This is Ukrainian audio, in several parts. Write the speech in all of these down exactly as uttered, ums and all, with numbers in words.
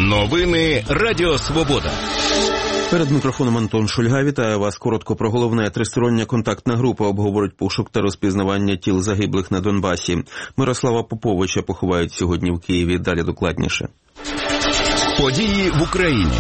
Новини Радіо Свобода. Перед мікрофоном Антон Шульга. Вітаю вас. Коротко про головне. Тристороння контактна група обговорить пошук та розпізнавання тіл загиблих на Донбасі. Мирослава Поповича поховають сьогодні в Києві. Далі докладніше. Події в Україні.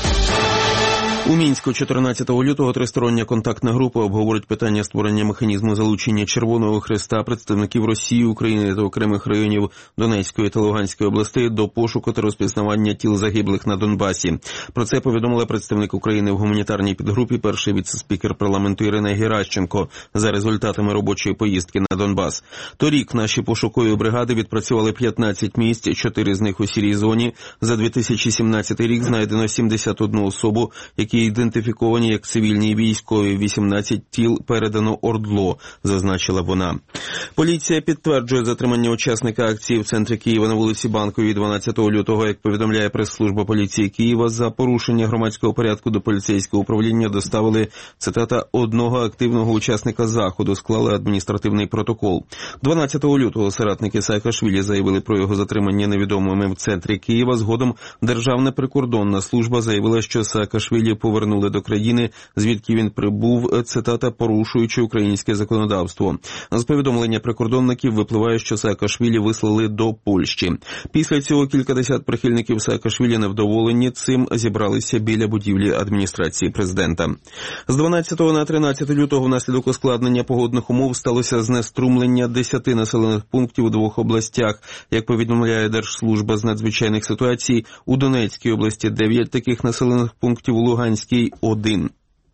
У Мінську чотирнадцятого лютого тристороння контактна група обговорить питання створення механізму залучення Червоного Хреста, представників Росії, України та окремих районів Донецької та Луганської областей до пошуку та розпізнавання тіл загиблих на Донбасі. Про це повідомила представник України в гуманітарній підгрупі, перший віце-спікер парламенту Ірина Геращенко за результатами робочої поїздки на Донбас. Торік наші пошукові бригади відпрацювали п'ятнадцять місць, чотири з них у сірій зоні. За дві тисячі сімнадцятий рік знайдено сімдесят одну особу, які ідентифіковані як цивільні і військові, вісімнадцять тіл передано ОРДЛО, зазначила вона. Поліція підтверджує затримання учасника акції в центрі Києва на вулиці Банковій дванадцятого лютого. Як повідомляє прес-служба поліції Києва, за порушення громадського порядку до поліцейського управління доставили, цитата, одного активного учасника заходу, склали адміністративний протокол. дванадцятого лютого соратники Саакашвілі заявили про його затримання невідомими в центрі Києва. Згодом Державна прикордонна служба заявила, що Саакашвілі повернули до країни, звідки він прибув, цитата, порушуючи українське законодавство. З повідомлення прикордонників випливає, що Саакашвілі вислали до Польщі. Після цього кількадесят прихильників Саакашвілі невдоволені цим зібралися біля будівлі адміністрації президента. З дванадцятого на тринадцяте лютого внаслідок ускладнення погодних умов сталося знеструмлення десяти населених пунктів у двох областях. Як повідомляє Держслужба з надзвичайних ситуацій, у Донецькій області дев'ять таких населених пунктів, у Луганській один.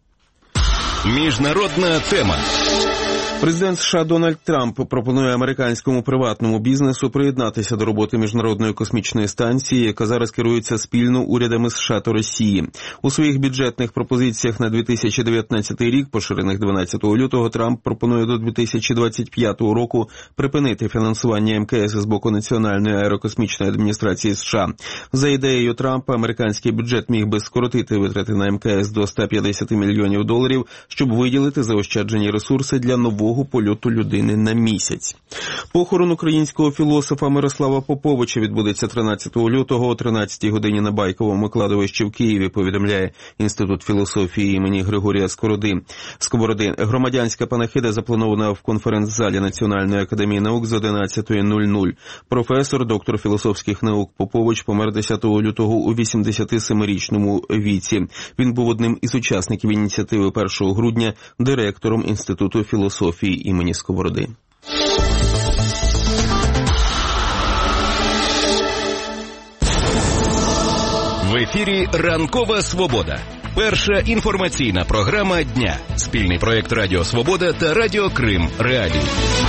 Міжнародна тема. Президент США Дональд Трамп пропонує американському приватному бізнесу приєднатися до роботи Міжнародної космічної станції, яка зараз керується спільно урядами США та Росії. У своїх бюджетних пропозиціях на дві тисячі дев'ятнадцятий рік, поширених дванадцятого лютого, Трамп пропонує до дві тисячі двадцять п'ятого року припинити фінансування ем ка ес з боку Національної аерокосмічної адміністрації США. За ідеєю Трампа, американський бюджет міг би скоротити витрати на ем ка ес до ста п'ятдесят мільйонів доларів, щоб виділити заощаджені ресурси для нового польоту людини на місяць. Похорон українського філософа Мирослава Поповича відбудеться тринадцятого лютого о тринадцятій годині на Байковому кладовищі в Києві, повідомляє Інститут філософії імені Григорія Сковороди. Сковороди. Громадянська панахида запланована в конференц-залі Національної академії наук з одинадцятої нуль-нуль. Професор, доктор філософських наук Попович помер десятого лютого у вісімдесятисемирічному віці. Він був одним із учасників ініціативи першого грудня, директором Інституту філософії імені Сковороди. В ефірі «Ранкова Свобода». Перша інформаційна програма дня. Спільний проєкт Радіо Свобода та Радіо Крим Реалії.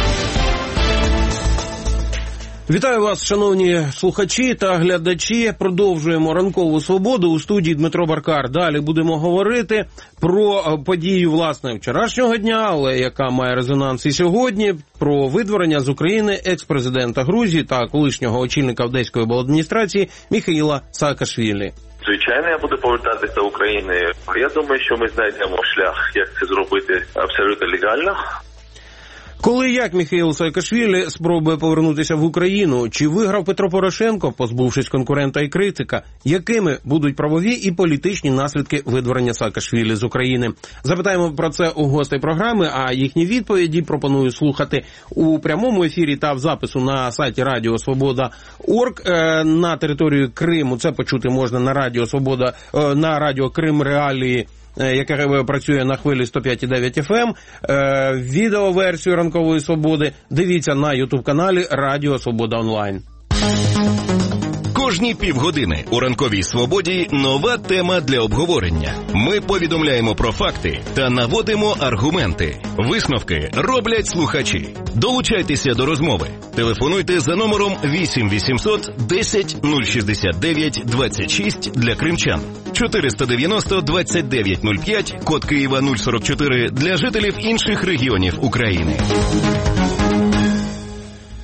Вітаю вас, шановні слухачі та глядачі. Продовжуємо «Ранкову Свободу». У студії Дмитро Баркар. Далі будемо говорити про подію, власне, вчорашнього дня, але яка має резонанс і сьогодні, про видворення з України екс-президента Грузії та колишнього очільника Одеської обладміністрації Міхаїла Саакашвілі. Звичайно, я буду повертатися до України. Я думаю, що ми знайдемо шлях, як це зробити абсолютно легально. Коли як Міхаїл Саакашвілі спробує повернутися в Україну? Чи виграв Петро Порошенко, позбувшись конкурента і критика? Якими будуть правові і політичні наслідки видворення Саакашвілі з України? Запитаємо про це у гостей програми, а їхні відповіді пропоную слухати у прямому ефірі та в запису на сайті Радіо Свобода крапка орг. На територію Криму це почути можна на Радіо Свобода, на Радіо Крим Реалії, яка працює на хвилі сто п'ять і дев'ять еф ем. Відеоверсію «Ранкової Свободи» дивіться на ютуб-каналі Радіо Свобода Онлайн. Кожні півгодини у «Ранковій Свободі» нова тема для обговорення. Ми повідомляємо про факти та наводимо аргументи. Висновки роблять слухачі. Долучайтеся до розмови. Телефонуйте за номером вісім вісімсот десять нуль шістдесят дев'ять двадцять шість для кримчан. чотириста дев'яносто двадцять дев'ять нуль п'ять, код Києва нуль сорок чотири для жителів інших регіонів України.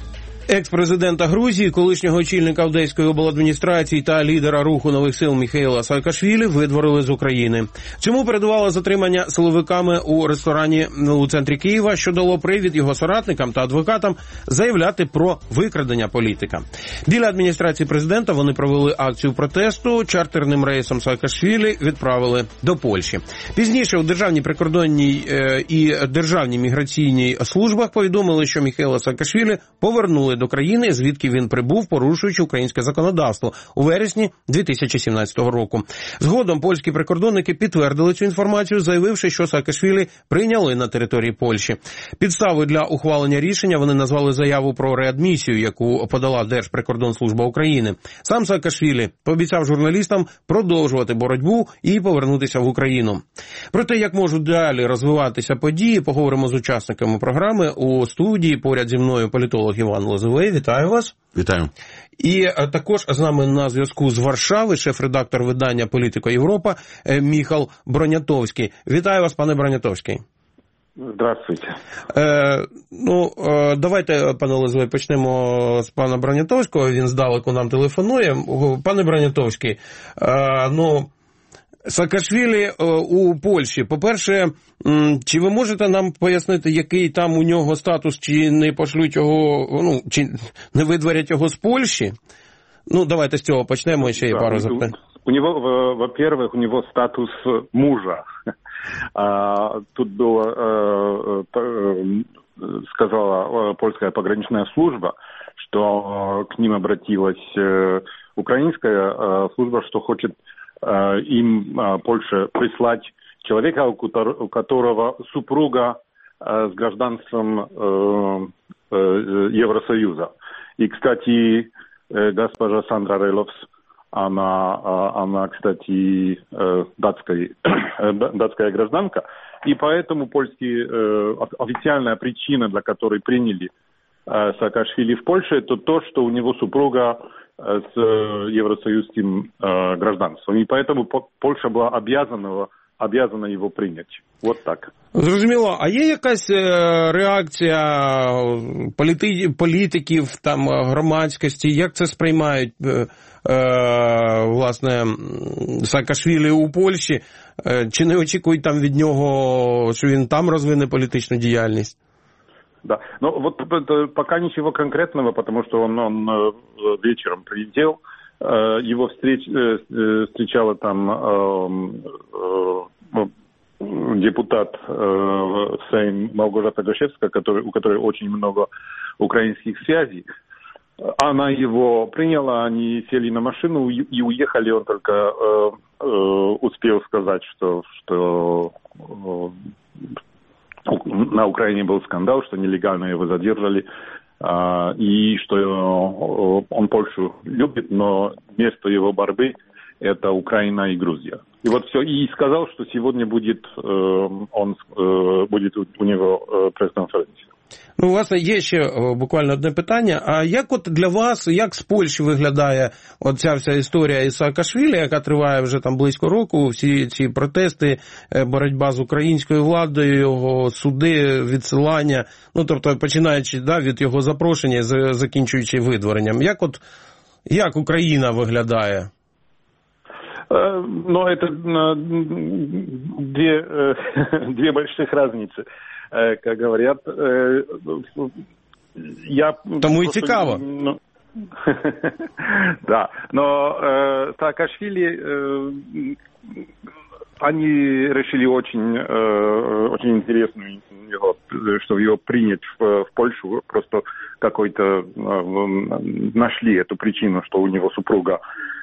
Екс-президента Грузії, колишнього очільника Одеської обладміністрації та лідера руху нових сил Міхеїла Саакашвілі видворили з України. Цьому передувало затримання силовиками у ресторані у центрі Києва, що дало привід його соратникам та адвокатам заявляти про викрадення політика. Біля адміністрації президента вони провели акцію протесту. Чартерним рейсом Саакашвілі відправили до Польщі. Пізніше у Державній прикордонній е, і Державній міграційній службах повідомили, що Міхеїла Саакашвілі повернули до країни, звідки він прибув, порушуючи українське законодавство у вересні дві тисячі сімнадцятого року. Згодом польські прикордонники підтвердили цю інформацію, заявивши, що Саакашвілі прийняли на території Польщі. Підставою для ухвалення рішення вони назвали заяву про реадмісію, яку подала Держприкордонслужба України. Сам Саакашвілі пообіцяв журналістам продовжувати боротьбу і повернутися в Україну. Про те, як можуть далі розвиватися події, поговоримо з учасниками програми. У студії поряд зі мною політолог Іван Лозовий. Вітаю вас. Вітаю. І також з нами на зв'язку з Варшави шеф-редактор видання «Політика Європа» Міхал Бронятовський. Вітаю вас, пане Бронятовський. Здравствуйте. Е, ну, е, давайте, пане Лозовий, почнемо з пана Бронятовського. Він здалеку нам телефонує. Пане Бронятовський, е, ну... Саакашвілі у Польщі. По-перше, чи ви можете нам пояснити, який там у нього статус, чи не пошлють його, ну, чи не видворять його з Польщі? Ну, давайте з цього почнемо, ще є да, пару запитань. У него, во-первых, у него статус мужа. Тут было, сказала польская пограничная служба, что к ним обратилась украинская служба, что хочет им Польша прислать человека, у которого супруга с гражданством Евросоюза. И, кстати, госпожа Сандра Рейловс, она, она, кстати, датская, датская гражданка, и поэтому польские, официальная причина, для которой приняли Саакашвили в Польше, это то, что у него супруга с евросоюзским э, гражданством. И поэтому Польша была обязана, обязана его прийняти. Вот так. Зрозуміло. А є якась реакція політи... політиків, там, громадськості? Як це сприймають, е, е, власне, Саакашвілі у Польщі? Е, чи не очікують там від нього, що він там розвине політичну діяльність? Да, но вот это пока ничего конкретного, потому что он, он вечером прилетел, его встреч, встречала там депутат Сейм Малгожата Гошевская, который, у которой очень много украинских связей. Она его приняла, они сели на машину и уехали, он только успел сказать, что, что на Украине был скандал, что нелегально его задержали, и что он Польшу любит, но место его борьбы – это Украина и Грузия. И вот все. И сказал, что сегодня будет, он, будет у него прес-конференція. Ну, власне, є ще буквально одне питання. А як от для вас, як з Польщі виглядає оця вся історія із Саакашвілі, яка триває вже там близько року, всі ці протести, боротьба з українською владою, його суди, відсилання, ну, тобто, починаючи да, від його запрошення, закінчуючи видворенням. Як от, як Україна виглядає? Ну, это две, две больших разницы. Как говорят, я... Тому і цікаво. Ну, да, но э, Саакашвили, э, они решили очень, э, очень интересную, его, что его принять в, в Польшу, просто какой-то э, нашли эту причину, что у него супруга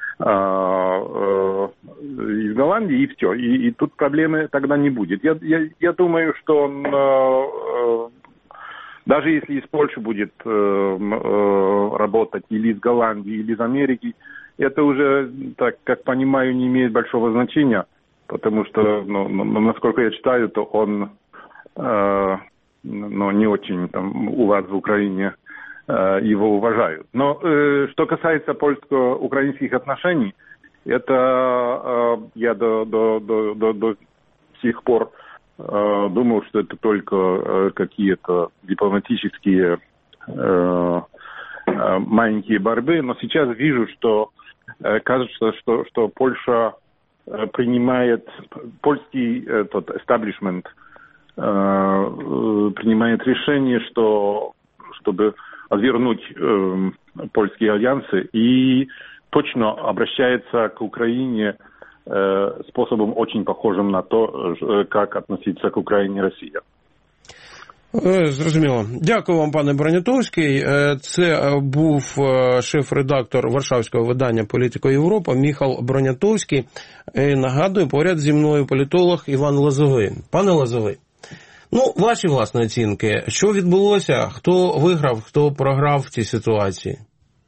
из Голландии, и все. И, и тут проблемы тогда не будет. Я, я, я думаю, что он, э, даже если из Польши будет э, э, работать или из Голландии, или из Америки, это уже, так как понимаю, не имеет большого значения, потому что, ну, насколько я читаю, то он э, ну, не очень там у вас в Украине его уважают. Но э, что касается польско-украинских отношений, это э, я до, до, до, до, до сих пор э, думал, что это только э, какие-то дипломатические э, маленькие борьбы, но сейчас вижу, что кажется, что, что Польша принимает, польский тот эстаблишмент принимает решение, что, чтобы отвернуть польские альянсы и точно обращается к Украине способом очень похожим на то, как относиться к Україні Росія. Зрозуміло. Дякую вам, пане Бронятовський. Це був шеф-редактор варшавського видання «Політика Європа» Міхал Бронятовський. Нагадую, поряд зі мною політолог Іван Лозовий. Пане Лозовий, ну, ваші власні оцінки. Що відбулося? Хто виграв, хто програв в цій ситуації?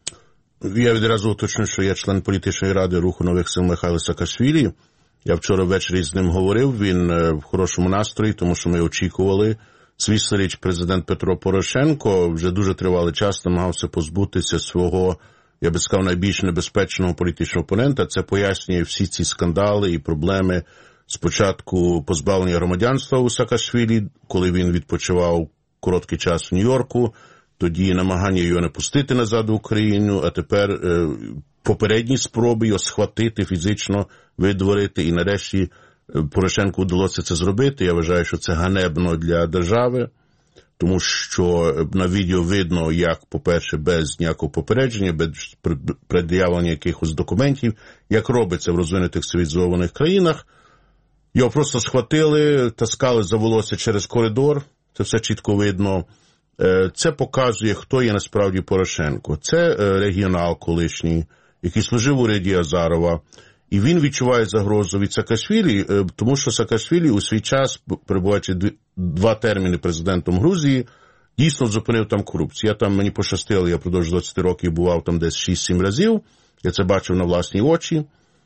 Я відразу уточню, що я член політичної ради Руху нових сил Михайла Саакашвілі. Я вчора ввечері з ним говорив, він в хорошому настрої, тому що ми очікували. Звісно річ, президент Петро Порошенко вже дуже тривалий час намагався позбутися свого, я би сказав, найбільш небезпечного політичного опонента. Це пояснює всі ці скандали і проблеми. Спочатку позбавлення громадянства у Саакашвілі, коли він відпочивав короткий час в Нью-Йорку, тоді намагання його не пустити назад в Україну, а тепер е, попередні спроби його схватити, фізично видворити, і нарешті Порошенку вдалося це зробити. Я вважаю, що це ганебно для держави, тому що на відео видно, як, по-перше, без ніякого попередження, без пред'явлення якихось документів, як робиться в розвинутих цивілізованих країнах. Його просто схватили, таскали за волосся через коридор, це все чітко видно. Це показує, хто є насправді Порошенко. Це регіонал колишній, який служив у уряді Азарова. І він відчуває загрозу від Саакашвілі, тому що Саакашвілі у свій час, перебуваючи два терміни президентом Грузії, дійсно зупинив там корупцію. Я там, мені пощастило, я впродовж двадцять років бував там десь шість-сім разів, я це бачив на власні очі.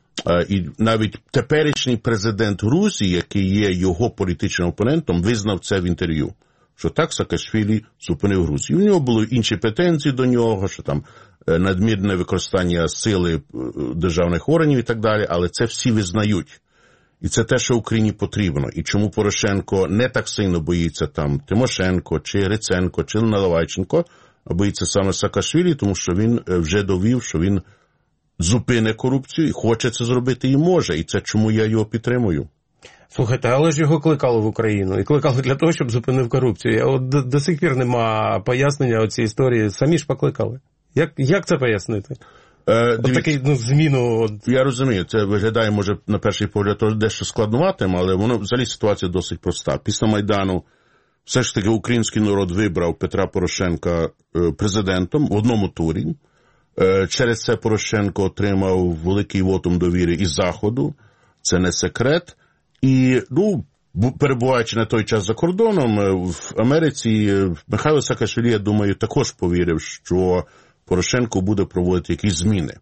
І навіть теперішній президент Грузії, який є його політичним опонентом, визнав це в інтерв'ю, що так Саакашвілі зупинив Грузію. У нього були інші претензії до нього, що там надмірне використання сили державних органів і так далі, але це всі визнають. І це те, що Україні потрібно. І чому Порошенко не так сильно боїться там Тимошенко, чи Гриценко, чи Наливайченко, а боїться саме Саакашвілі, тому що він вже довів, що він зупине корупцію і хоче це зробити і може. І це чому я його підтримую. Слухайте, але ж його кликали в Україну. І кликали для того, щоб зупинив корупцію. Я от до, до сих пір нема пояснення оцій історії. Самі ж покликали. Як, як це пояснити? Е, от такий, ну, зміну. От... Я розумію, це виглядає, може, на перший погляд дещо складнуватим, але воно, взагалі, ситуація досить проста. Після Майдану все ж таки український народ вибрав Петра Порошенка президентом в одному турі. Через це Порошенко отримав великий вотум довіри із Заходу. Це не секрет. І, ну, перебуваючи на той час за кордоном, в Америці, Михайло Саакашвілі, я думаю, також повірив, що Порошенко буде проводити якісь зміни.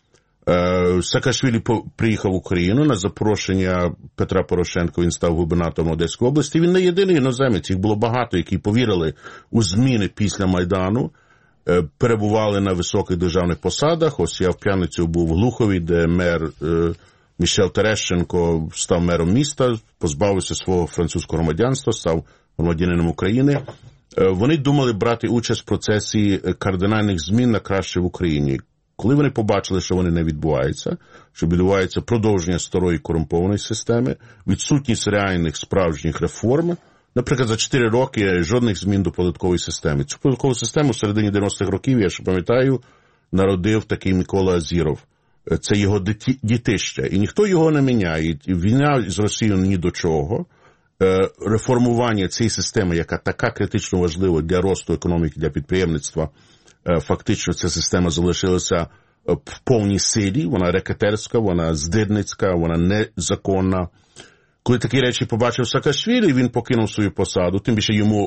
Саакашвілі приїхав в Україну на запрошення Петра Порошенка, він став губернатором Одеської області. Він не єдиний іноземець, їх було багато, які повірили у зміни після Майдану, перебували на високих державних посадах. Ось я в п'ятницю був в Глухові, де мер Мішель Терещенко став мером міста, позбавився свого французького громадянства, став громадянином України. Вони думали брати участь в процесі кардинальних змін на краще в Україні. Коли вони побачили, що вони не відбуваються, що відбувається продовження старої корумпованої системи, відсутність реальних справжніх реформ, наприклад, за чотири роки жодних змін до податкової системи. Цю податкову систему в середині дев'яностих років, я ще пам'ятаю, народив такий Микола Азіров. Це його дітище. І ніхто його не міняє. І війна з Росією ні до чого. Реформування цієї системи, яка така критично важлива для росту економіки, для підприємництва, фактично ця система залишилася в повній силі. Вона рекетерська, вона здирницька, вона незаконна. Коли такі речі побачив Саакашвілі, він покинув свою посаду, тим більше йому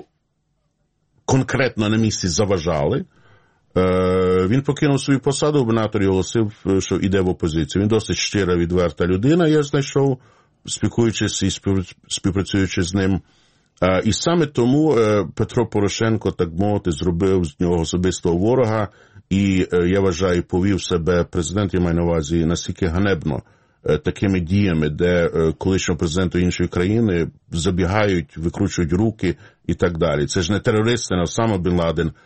конкретно на місці заважали. Він покинув свою посаду, губернатор оголосив, що йде в опозицію. Він досить щира, відверта людина, я знайшов, спілкуючись і співпрацюючи з ним. І саме тому Петро Порошенко, так мовити, зробив з нього особистого ворога і, я вважаю, повів себе, президент, я маю на увазі, настільки ганебно такими діями, де колишнього президента іншої країни забігають, викручують руки і так далі. Це ж не терористи, не Осама Бен Ладен,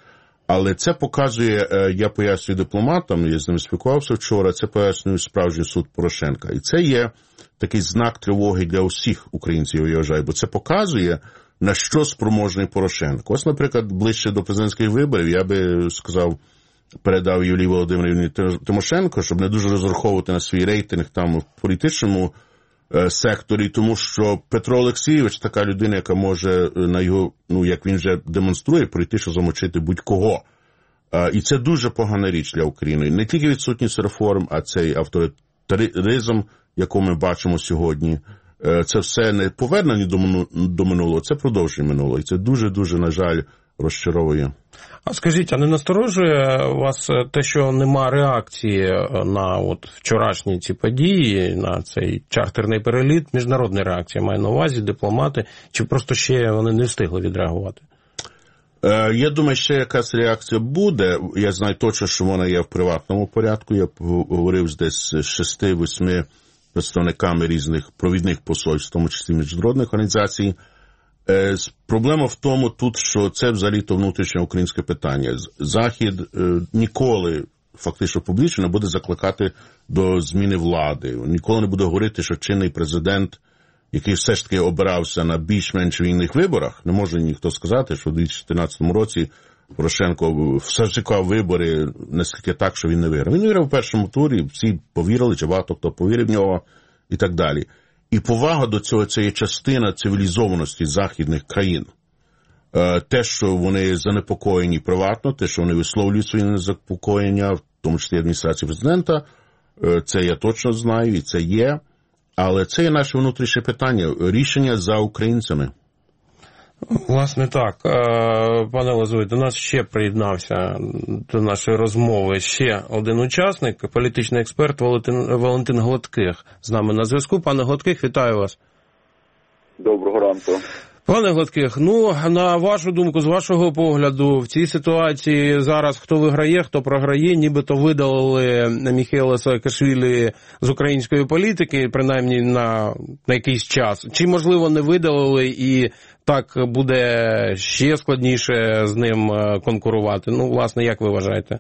Але це показує, я пояснюю дипломатам, я з ними спілкувався вчора, це пояснює справжній суд Порошенка. І це є такий знак тривоги для усіх українців, я вважаю, бо це показує, на що спроможний Порошенко. Ось, наприклад, ближче до президентських виборів, я би сказав, передав Юлії Володимирівні Тимошенко, щоб не дуже розраховувати на свій рейтинг там в політичному е, секторі, тому що Петро Олексійович така людина, яка може на його, ну, як він вже демонструє, прийти, що замочити будь-кого. Е, і це дуже погана річ для України. Не тільки відсутність реформ, а цей авторитаризм, якого ми бачимо сьогодні. Е, це все не повернення до, до минулого, це продовження минулого. І це дуже-дуже, на жаль, розчаровує. А скажіть, а не насторожує вас те, що нема реакції на от вчорашні ці події, на цей чартерний переліт, міжнародна реакція, маю на увазі, дипломати, чи просто ще вони не встигли відреагувати? Е, я думаю, ще якась реакція буде. Я знаю точно, що вона є в приватному порядку. Я говорив з десь шести-восьми представниками різних провідних посольств, в тому числі міжнародних організацій. Е, проблема в тому тут, що це взагалі-то внутрішнє українське питання. Захід е, ніколи, фактично публічно, не буде закликати до зміни влади. Ніколи не буде говорити, що чинний президент, який все ж таки обирався на більш-менш вільних виборах, не може ніхто сказати, що у дві тисячі чотирнадцятому році Порошенко фальсифікував вибори наскільки так, що він не виграв. Він виграв у першому турі, всі повірили, чи багато хто повірив в нього і так далі. І повага до цього – це є частина цивілізованості західних країн. Те, що вони занепокоєні приватно, те, що вони висловлюють свої незапокоєння, в тому числі адміністрації президента, це я точно знаю, і це є. Але це є наше внутрішнє питання, рішення за українцями. Власне так. Пане Лозовий, до нас ще приєднався до нашої розмови ще один учасник, політичний експерт Валентин, Валентин Гладких з нами на зв'язку. Пане Гладких, вітаю вас. Доброго ранку. Пане Гладких, ну, на вашу думку, з вашого погляду, в цій ситуації зараз хто виграє, хто програє, нібито видалили Міхеїла Саакашвілі з української політики, принаймні на, на якийсь час. Чи, можливо, не видалили і так буде ще складніше з ним конкурувати? Ну, власне, як ви вважаєте?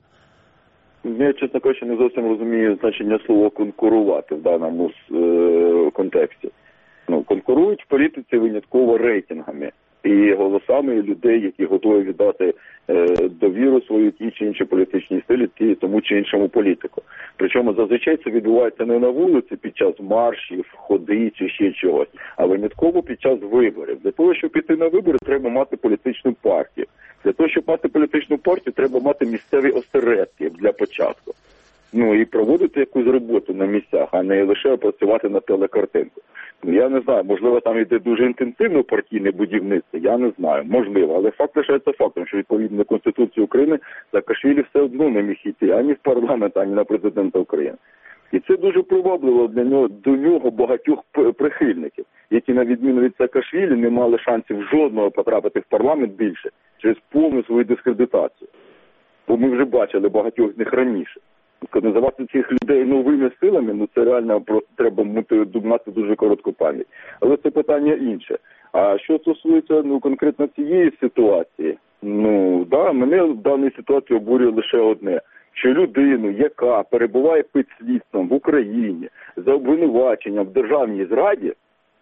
Я, чесно кажучи, не зовсім розумію значення слова «конкурувати» в даному е- контексті. Ну, конкурують в політиці винятково рейтингами і голосами людей, які готові віддати е, довіру свою тій чи іншій політичній силі, ті, тому чи іншому політику. Причому зазвичай це відбувається не на вулиці під час маршів, ходи чи ще чогось, а винятково під час виборів. Для того, щоб піти на вибори, треба мати політичну партію. Для того, щоб мати політичну партію, треба мати місцеві осередки для початку. Ну і проводити якусь роботу на місцях, а не лише працювати на телекартинку. Ну, я не знаю, можливо, там йде дуже інтенсивно партійне будівництво, я не знаю, можливо, але факт лишається фактом, що відповідно до Конституції України Саакашвілі все одно не міг йти ані в парламент, ані на президента України. І це дуже привабливо для нього, до нього багатьох прихильників, які на відміну від Саакашвілі не мали шансів жодного потрапити в парламент більше через повну свою дискредитацію. Бо ми вже бачили багатьох з них раніше. Називати цих людей новими силами, ну це реально просто треба мати дуже коротку пам'ять. Але це питання інше. А що стосується ну конкретно цієї ситуації, ну да, мене в даній ситуації обурює лише одне, що людину, яка перебуває під слідством в Україні за обвинуваченням в державній зраді,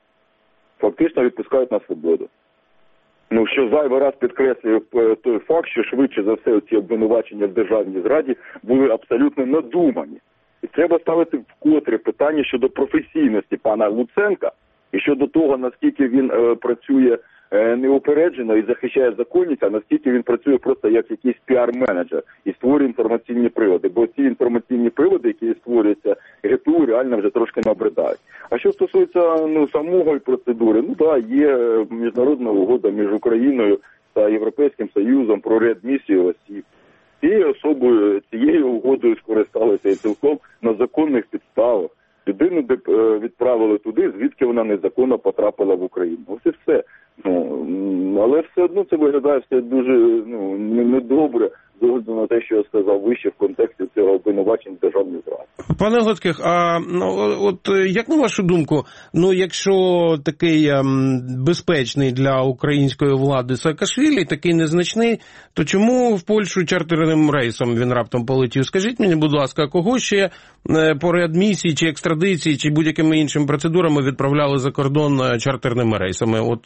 фактично відпускають на свободу. Ну, що зайвий раз підкреслює той факт, що швидше за все ці обвинувачення в державній зраді були абсолютно надумані. І треба ставити вкотре питання щодо професійності пана Луценка і щодо того, наскільки він е, працює е, неупереджено і захищає законність, а наскільки він працює просто як якийсь піар-менеджер і створює інформаційні приводи. Бо ці інформаційні приводи, які створюються ГПУ, реально вже трошки набридають. А що стосується ну, самої процедури, ну так, да, є міжнародна угода між Україною та Європейським Союзом про реадмісію осіб. Цією особою, цією угодою скористалися і цілком на законних підставах. Людину відправили туди, звідки вона незаконно потрапила в Україну. Ось і все. Ну, але все одно це виглядає все дуже ну, недобре, з огляду на те, що я сказав вище в контексті цього обвинувачень в державній зраді. Пане Глоцьких, а ну, от як на вашу думку, ну якщо такий ем, безпечний для української влади Саакашвілі, такий незначний, то чому в Польщу чартерним рейсом він раптом полетів? Скажіть мені, будь ласка, кого ще по реадмісії, чи екстрадиції, чи будь-якими іншими процедурами відправляли за кордон чартерними рейсами? От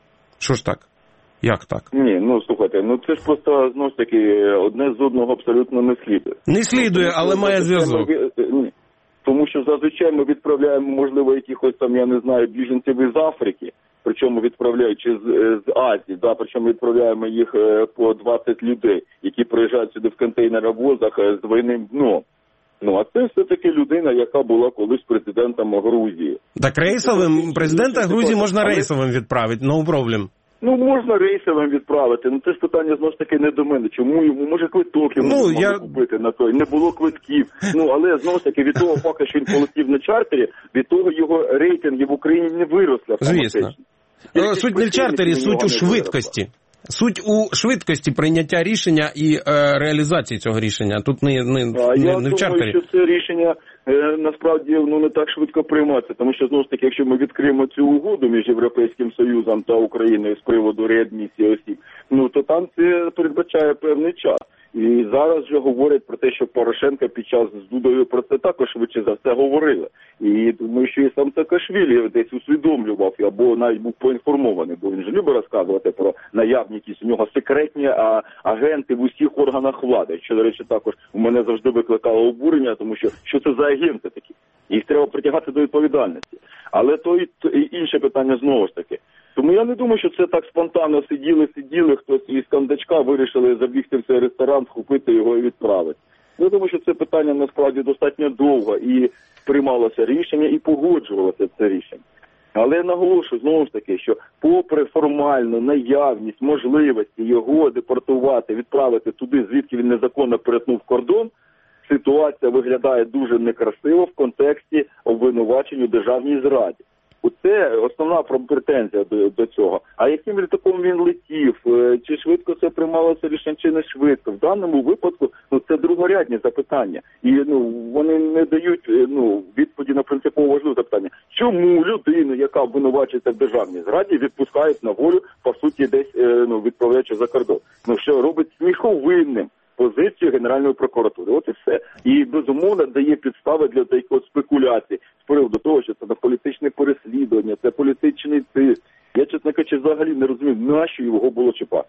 що ж так? Як так? Ні, ну слухайте, ну це ж просто, знову ж таки, одне з одного абсолютно не слідує. Не слідує, але має зв'язок. Ні. Тому що зазвичай ми відправляємо, можливо, якихось там, я не знаю, біженців із Африки, причому відправляючи з, з Азії, да, причому відправляємо їх по двадцять людей, які приїжджають сюди в контейнеровозах з двойним дном. Ну, а це все-таки людина, яка була колись президентом Грузії. Так рейсовим, президента Грузії можна рейсовим відправити, no problem. Ну, можна рейсовим відправити, ну це ж питання, знову ж таки, не до мене. Чому йому, може, квиток йому ну, не я... купити на той, не було квитків. Ну, але, знову ж таки, від того факту, що він полетів на чартері, від того його рейтинги в Україні не виросли. Звісно. Суть не в чартері, суть у швидкості. Суть у швидкості прийняття рішення і е, реалізації цього рішення. Тут не, не, а не, я не в чартері. Я думаю, що це рішення е, насправді ну, не так швидко приймається. Тому що, знову ж таки, якщо ми відкриємо цю угоду між Європейським Союзом та Україною з приводу реадмісії осіб, ну то там це передбачає певний час. І зараз вже говорять про те, що Порошенко під час з Дудою про це також швидше за все говорили. І думаю, що і сам Саакашвілі десь усвідомлював, або навіть був поінформований, бо він же любить розказувати про наявність у нього секретні а, агенти в усіх органах влади. Що, до речі, також у мене завжди викликало обурення, тому що що це за агенти такі? Їх треба притягати до відповідальності. Але то і, то і інше питання знову ж таки. Тому я не думаю, що це так спонтанно сиділи-сиділи, хтось із кондачка вирішили забігти в цей ресторан, схопити його і відправити. Я думаю, що це питання насправді достатньо довго і приймалося рішення, і погоджувалося це рішення. Але я наголошую, знову ж таки, що попри формальну наявність, можливості його депортувати, відправити туди, звідки він незаконно перетнув кордон, ситуація виглядає дуже некрасиво в контексті обвинувачень у державній зраді. Це основна претензія до, до цього. А яким літаком він летів, чи швидко це приймалося рішення, чи не швидко. В даному випадку ну, це другорядні запитання. І ну, вони не дають ну, відповіді на принципово важливе запитання. Чому людину, яка обвинувачується в державній зраді, відпускають на волю, по суті, десь ну, відправляючи за кордон? Ну, що робить сміховинним позицію Генеральної прокуратури. От і все. І, безумовно, дає підстави для такої спекуляції з приводу того, що це політичне переслідування, це політичний тиск. Я, чесно кажучи, взагалі не розумію, нащо його було чіпати.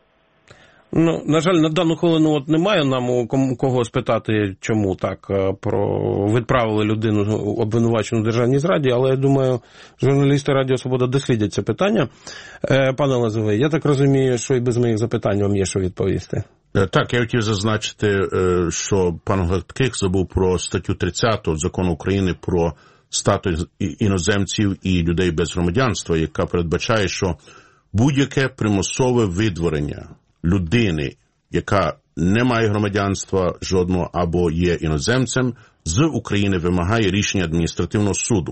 Ну, на жаль, на дану хвилину от немає нам у кого спитати, чому так про відправили людину обвинувачену в державній зраді, але я думаю, журналісти Радіо Свобода дослідять це питання. Пане Лозовий, я так розумію, що і без моїх запитань вам є що відповісти. Так, я хотів зазначити, що пан Глоцьких забув про статтю тридцяту Закону України про статус іноземців і людей без громадянства, яка передбачає, що будь-яке примусове видворення людини, яка не має громадянства жодного або є іноземцем, з України вимагає рішення адміністративного суду.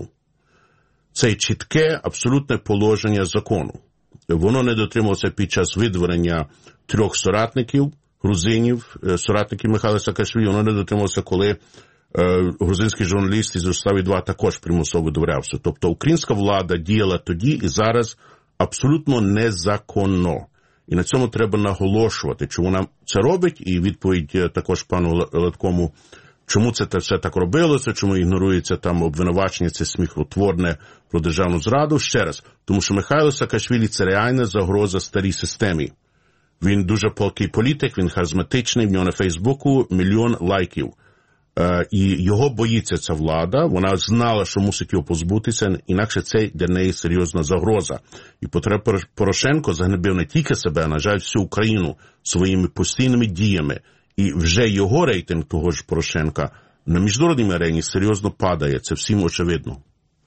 Це чітке, абсолютне положення закону. Воно не дотримувалося під час видворення трьох соратників, грузинів, соратників Михайла Саакашвілі, воно не дотримувалося, коли е, грузинський журналіст із Рустави два також примусово видворявся. Тобто українська влада діяла тоді і зараз абсолютно незаконно. І на цьому треба наголошувати, чому вона це робить, і відповідь також пану Леткому, чому це все так робилося, чому ігнорується там обвинувачення, це сміхотворне про державну зраду. Ще раз, тому що Михайло Саакашвілі – це реальна загроза старій системі. Він дуже палкий політик, він харизматичний, в нього на Фейсбуку мільйон лайків. Е, і його боїться ця влада, вона знала, що мусить його позбутися, інакше це для неї серйозна загроза. І Петро Порошенко загнобив не тільки себе, а, на жаль, всю Україну своїми постійними діями. І вже його рейтинг того ж Порошенка на міжнародній арені серйозно падає, це всім очевидно.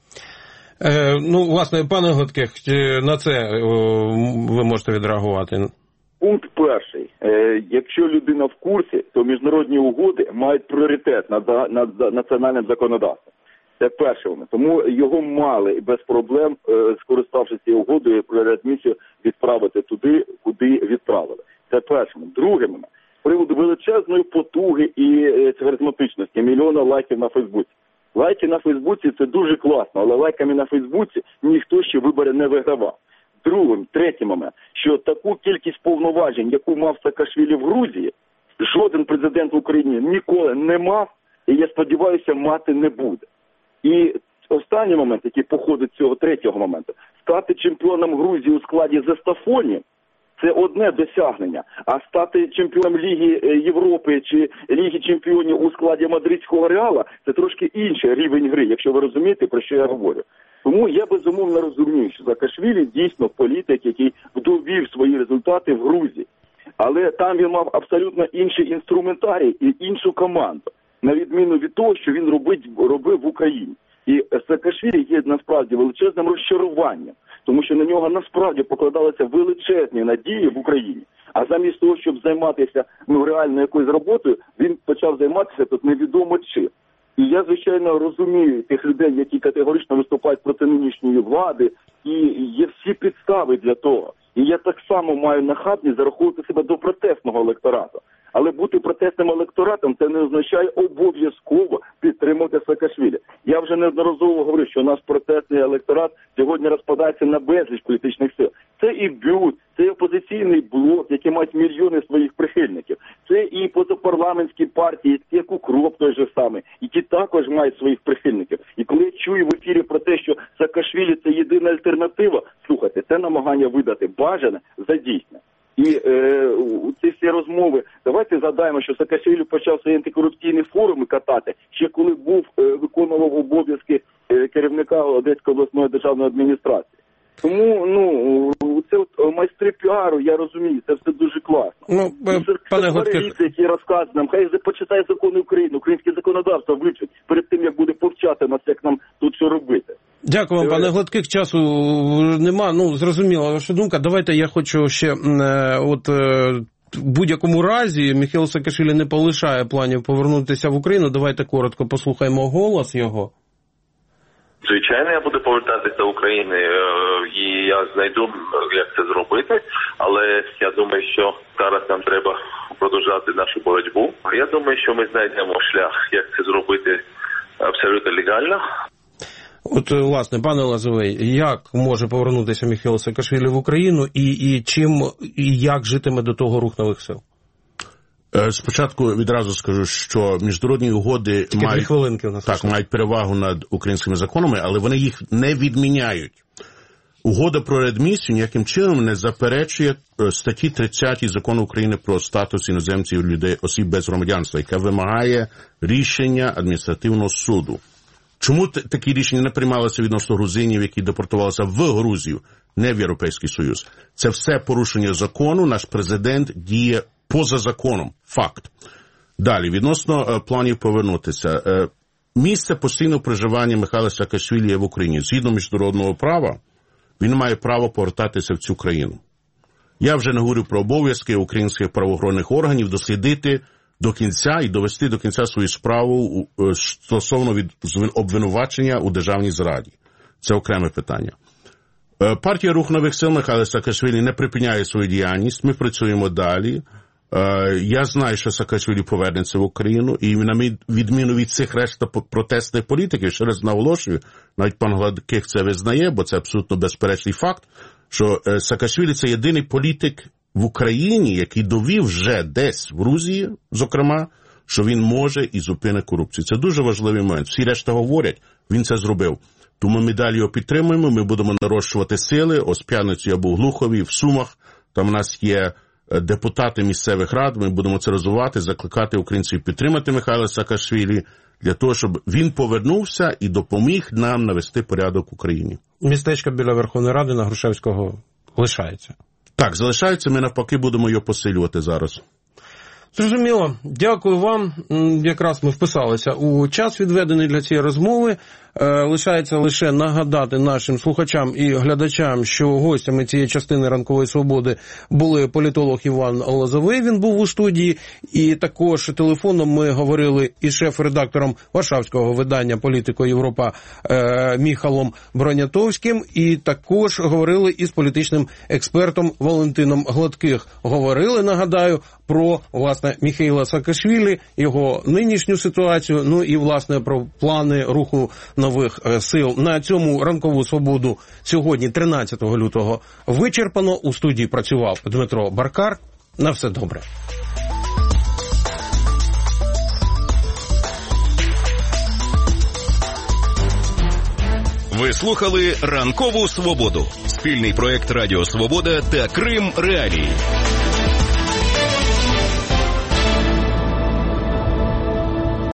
Е, ну, власне, пане Глоцьких, на це о, ви можете відреагувати. Пункт перший. Е, якщо людина в курсі, то міжнародні угоди мають пріоритет над, над національним законодавством. Це перший момент. Тому його мали без проблем, е, скориставшись цією угодою, про реадмісію відправити туди, куди відправили. Це перший момент. Другий момент. З приводу величезної потуги і харизматичності мільйона лайків на Фейсбуці. Лайки на Фейсбуці – це дуже класно, але лайками на Фейсбуці ніхто ще вибори не вигравав. Другим, третій момент, що таку кількість повноважень, яку мав Саакашвілі в Грузії, жоден президент в Україні ніколи не мав, і я сподіваюся, мати не буде. І останній момент, який походить з цього третього моменту, стати чемпіоном Грузії у складі Зестафоні – це одне досягнення, а стати чемпіоном Ліги Європи чи Ліги чемпіонів у складі мадридського Реала – це трошки інший рівень гри, якщо ви розумієте, про що я говорю. Тому я безумовно розумію, що Саакашвілі дійсно політик, який довів свої результати в Грузії. Але там він мав абсолютно інший інструментарій і іншу команду, на відміну від того, що він робить, робив в Україні. І Саакашвілі є насправді величезним розчаруванням, тому що на нього насправді покладалися величезні надії в Україні. А замість того, щоб займатися ну, реально якоюсь роботою, він почав займатися тут невідомо чим. І я, звичайно, розумію тих людей, які категорично виступають проти нинішньої влади, і є всі підстави для того. І я так само маю нахабність зараховувати себе до протестного електорату. Але бути протестним електоратом – це не означає обов'язково підтримувати Саакашвілі. Я вже неодноразово говорю, що наш протестний електорат сьогодні розпадається на безліч політичних сил. Це і БЮТ, це і опозиційний блок, які мають мільйони своїх прихильників. Це і позапарламентські партії, як УКРОП той же самий, які також мають своїх прихильників. І коли я чую в ефірі про те, що Саакашвілі – це єдина альтернатива, слухайте, це намагання видати бажане за дійсне. І е, ці всі розмови, давайте згадаємо, що Саакашвілі почав свої антикорупційні форуми катати, ще коли був, е, виконував обов'язки е, керівника Одеської обласної державної адміністрації. Тому, ну, це от майстри піару, я розумію, це все дуже класно. Ну, це, пане Гладких, які розказують нам, хай почитає закони України, українське законодавство вивчить перед тим, як буде повчати нас, як нам тут що робити. Дякую вам, пане Гладких, часу нема, ну, зрозуміла ваша думка. Давайте я хочу ще, от, в будь-якому разі, Міхеїл Саакашвілі не полишає планів повернутися в Україну. Давайте коротко послухаємо голос його. Звичайно, я буду повертатися в Україну, і я знайду, як це зробити, але я думаю, що зараз нам треба продовжувати нашу боротьбу. Я думаю, що ми знайдемо шлях, як це зробити абсолютно легально. От, власне, пане Лозовий, як може повернутися Міхеїл Саакашвілі в Україну і, і чим, і як житиме до того рух нових сил? Спочатку відразу скажу, що міжнародні угоди мають, так, мають перевагу над українськими законами, але вони їх не відміняють. Угода про реадмісію ніяким чином не заперечує статті тридцять Закону України про статус іноземців людей, осіб без громадянства, яка вимагає рішення адміністративного суду. Чому такі рішення не приймалися відносно грузинів, які депортувалися в Грузію, не в Європейський Союз? Це все порушення закону, наш президент діє поза законом. Факт. Далі, відносно е, планів повернутися. Е, місце постійного проживання Михайла Саакашвілі є в Україні. Згідно міжнародного права, він має право повертатися в цю країну. Я вже не говорю про обов'язки українських правоохоронних органів дослідити до кінця і довести до кінця свою справу е, стосовно від обвинувачення у державній зраді. Це окреме питання. Е, партія Рух нових сил Михайла Саакашвілі не припиняє свою діяльність. Ми працюємо далі. Я знаю, що Саакашвілі повернеться в Україну, і на відміну від цих решта протестних політиків, ще раз наголошую, навіть пан Гладких це визнає, бо це абсолютно безперечний факт, що Саакашвілі – це єдиний політик в Україні, який довів вже десь в Грузії, зокрема, що він може і зупинить корупцію. Це дуже важливий момент. Всі решта говорять, він це зробив. Тому ми далі його підтримуємо, ми будемо нарощувати сили. Ось п'ятницю я був в Глухові, в Сумах, там у нас є депутати місцевих рад, ми будемо це розвивати, закликати українців підтримати Михайла Саакашвілі для того, щоб він повернувся і допоміг нам навести порядок в Україні. Містечко біля Верховної Ради на Грушевського лишається? Так, залишається, ми навпаки будемо його посилювати зараз. Зрозуміло. Дякую вам. Якраз ми вписалися у час, відведений для цієї розмови. Лишається лише нагадати нашим слухачам і глядачам, що гостями цієї частини «Ранкової свободи» були політолог Іван Лозовий, він був у студії, і також телефоном ми говорили із шеф-редактором варшавського видання «Політико Європа» Міхалом Бронятовським, і також говорили із політичним експертом Валентином Гладких. Говорили, нагадаю, про, власне, Міхеїла Саакашвілі, його нинішню ситуацію, ну і, власне, про плани руху нових сил. На цьому ранкову свободу сьогодні, тринадцятого лютого, вичерпано. У студії працював Дмитро Баркар. На все добре. Ви слухали «Ранкову свободу» – спільний проєкт Радіо Свобода та Крим Реалії.